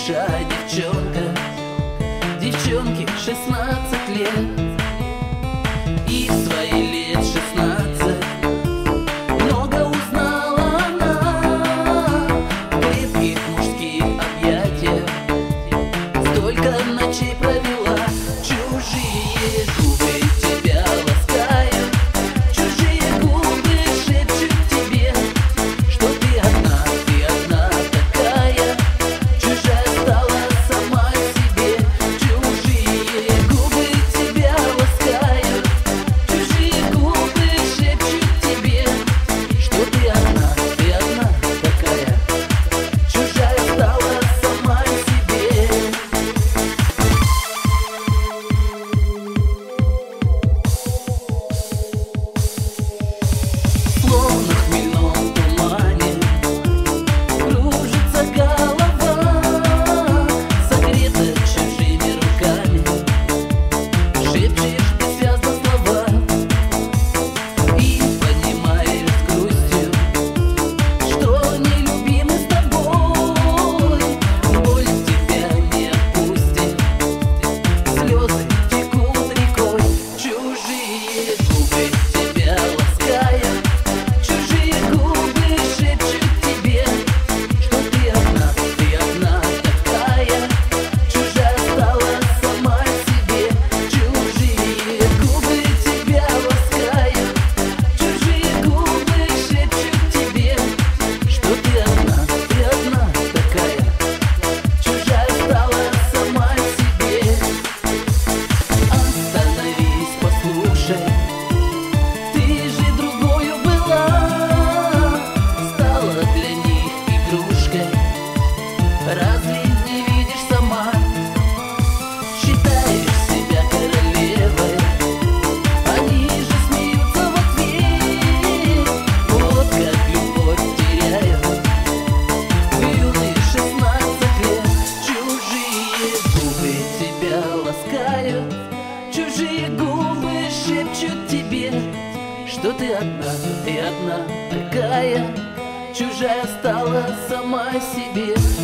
большая девчонка, девчонке 16 лет. И в свои лет 16 много узнала она в крепких мужских объятиях. Столько ночей провела, чужие губы тебя ласкают, чужие губы шепчут тебе, что ты одна такая, чужая стала сама себе. Чужие губы тебя ласкают, чужие губы шепчут тебе, что ты одна такая, чужая стала сама себе. Словно в хмельном тумане кружится голова, согрета чужими руками, шепчешь бессвязно слова и понимаешь с грустью, что нелюбимы с тобой. Боль тебя не отпустит, слезы текут рекой. Чужие губы тебя ласкают, чужие губы шепчут тебе, что ты одна такая, чужая стала сама себе. Чужие губы тебя ласкают, чужие губы шепчут тебе, что ты одна такая, чужая стала сама себе. Остановись, послушай, ты же другою была, стала для них игрушкой. Разве не видишь сама? Считаешь себя королевой, они же смеются в ответ. Вот как любовь теряют в юные 16 лет. Чужие губы тебя ласкают, чужие губы шепчут тебе, что ты одна такая, чужая стала сама себе.